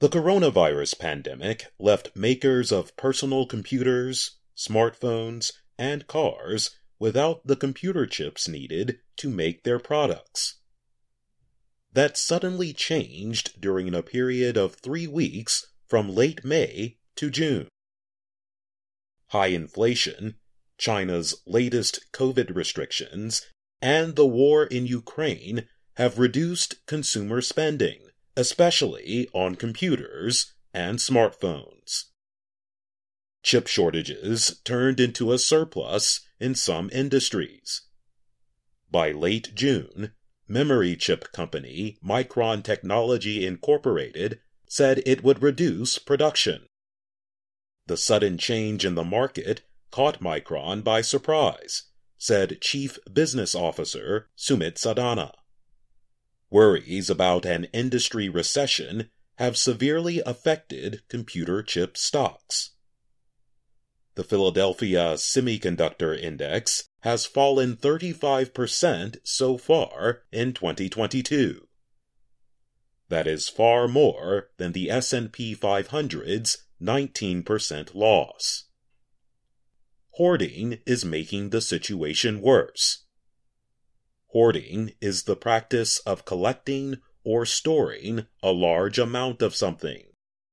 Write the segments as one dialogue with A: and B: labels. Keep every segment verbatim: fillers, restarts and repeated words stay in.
A: The coronavirus pandemic left makers of personal computers, smartphones, and cars without the computer chips needed to make their products. That suddenly changed during a period of three weeks from late May to June. High inflation, China's latest COVID restrictions, and the war in Ukraine have reduced consumer spending, especially on computers and smartphones. Chip shortages turned into a surplus in some industries. By late June, memory chip company Micron Technology Incorporated said it would reduce production. The sudden change in the market caught Micron by surprise, said Chief Business Officer Sumit Sadana. Worries about an industry recession have severely affected computer chip stocks. The Philadelphia Semiconductor Index has fallen thirty-five percent so far in twenty twenty-two. That is far more than the S and P five hundred's nineteen percent loss. Hoarding is making the situation worse. Hoarding is the practice of collecting or storing a large amount of something.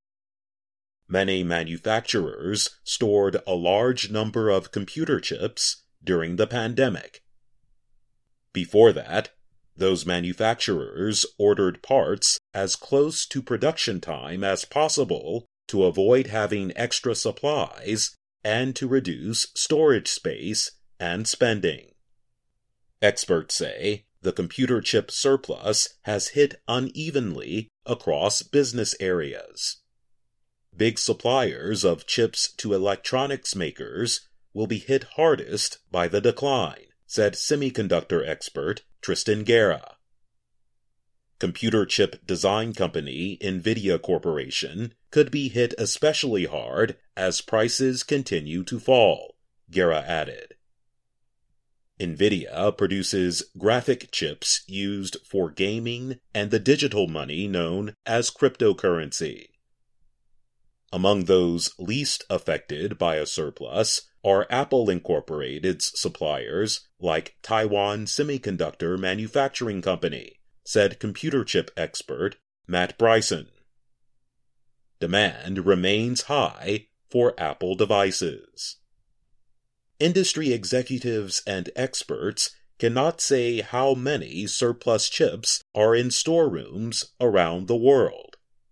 A: Many manufacturers stored a large number of computer chips during the pandemic. Before that, those manufacturers ordered parts as close to production time as possible to avoid having extra supplies and to reduce storage space and spending. Experts say the computer chip surplus has hit unevenly across business areas. Big suppliers of chips to electronics makers will be hit hardest by the decline, said semiconductor expert Tristan Guerra. Computer chip design company NVIDIA Corporation could be hit especially hard as prices continue to fall, Guerra added. NVIDIA produces graphic chips used for gaming and the digital money known as cryptocurrency. Among those least affected by a surplus are Apple Incorporated's suppliers like Taiwan Semiconductor Manufacturing Company, said computer chip expert Matt Bryson. Demand remains high for Apple devices. Industry executives and experts cannot say how many surplus chips are in storerooms around the world.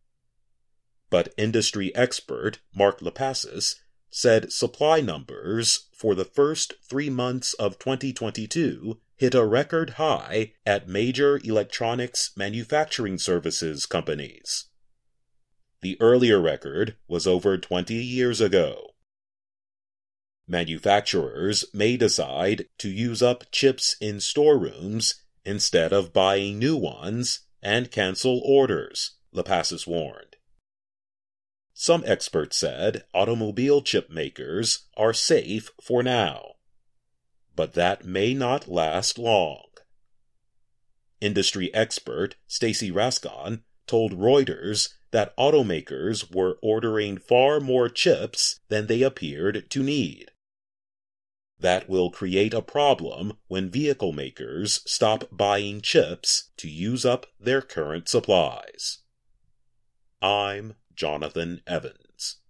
A: But industry expert Mark Lipacis said supply numbers for the first three months of twenty twenty-two hit a record high at major electronics manufacturing services companies. The earlier record was over twenty years ago. Manufacturers may decide to use up chips in storerooms instead of buying new ones and cancel orders, Lipacis warned. Some experts said automobile chip makers are safe for now, but that may not last long. Industry expert Stacy Rasgon told Reuters that automakers were ordering far more chips than they appeared to need. That will create a problem when vehicle makers stop buying chips to use up their current supplies. I'm Jonathan Evans.